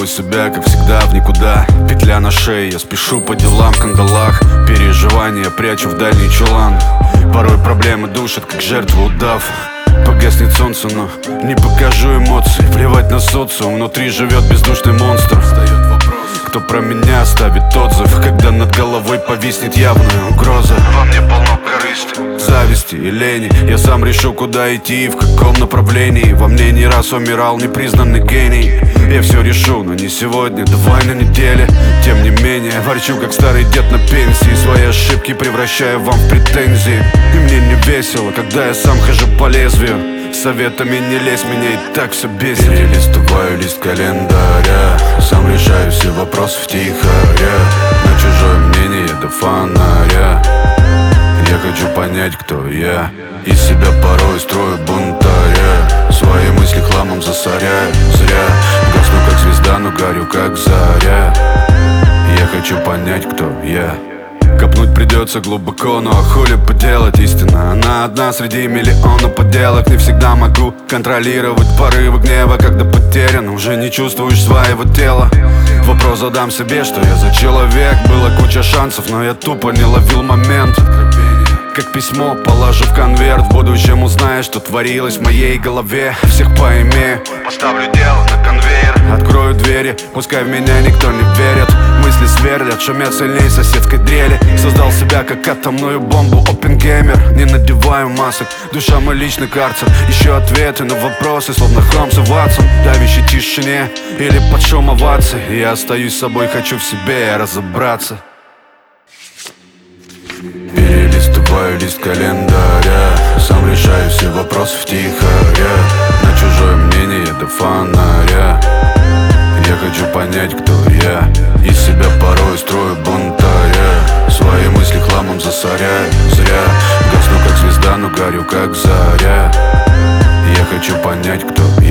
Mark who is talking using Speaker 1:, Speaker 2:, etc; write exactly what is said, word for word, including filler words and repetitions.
Speaker 1: Чувствую себя, как всегда, в никуда. Петля на шее, я спешу по делам в кандалах. Переживания прячу в дальний чулан. Порой проблемы душат, как жертва удав. Погаснет солнце, но не покажу эмоций. Плевать на социум, внутри живет бездушный монстр. Встает вопрос, кто про меня оставит отзыв, когда над головой повиснет явная угроза. Во мне полно корысти, зависти и лени. Я сам решу, куда идти и в каком направлении. Во мне не раз умирал непризнанный гений. Я все решу, но не сегодня, давай на неделе. Тем не менее, ворчу, как старый дед на пенсии. Свои ошибки превращаю вам в претензии. И мне не весело, когда я сам хожу по лезвию. Советами не лезь, меня и так все бесит. Перелистываю лист календаря, сам решаю все вопросы втихаря. На чужое мнение до фонаря. Я хочу понять, кто я. Из себя порой строю бунтаря. Свои мысли хламом засоряю зря. Гасну как звезда, но горю как заря. Я хочу понять, кто я. Копнуть придется глубоко, но хули поделать, истина она одна среди миллиона подделок. Не всегда могу контролировать порывы гнева, когда потерян, уже не чувствуешь своего тела. Вопрос задам себе, что я за человек. Было куча шансов, но я тупо не ловил момент. Как письмо положу в конверт. В будущем узнаешь, что творилось в моей голове. Всех поимею, поставлю дело на конвейер. Открою двери, пускай в меня никто не верит. Мысли сверлят, шумят сильней соседской дрели. Создал себя как атомную бомбу, опенгеймер. Не надеваю масок, душа мой личный карцер. Ищу ответы на вопросы, словно Холмс и Ватсон. Давящей тишине или под шум оваций. Я остаюсь собой, хочу в себе разобраться. Перелистываю лист календаря, сам решаю все вопросы втихаря. На чужое мнение до фонаря. Я хочу понять, кто я. Из себя порой строю бунтаря. Свои мысли хламом засоряю зря. Гасну как звезда, но горю как заря. Я хочу понять, кто я.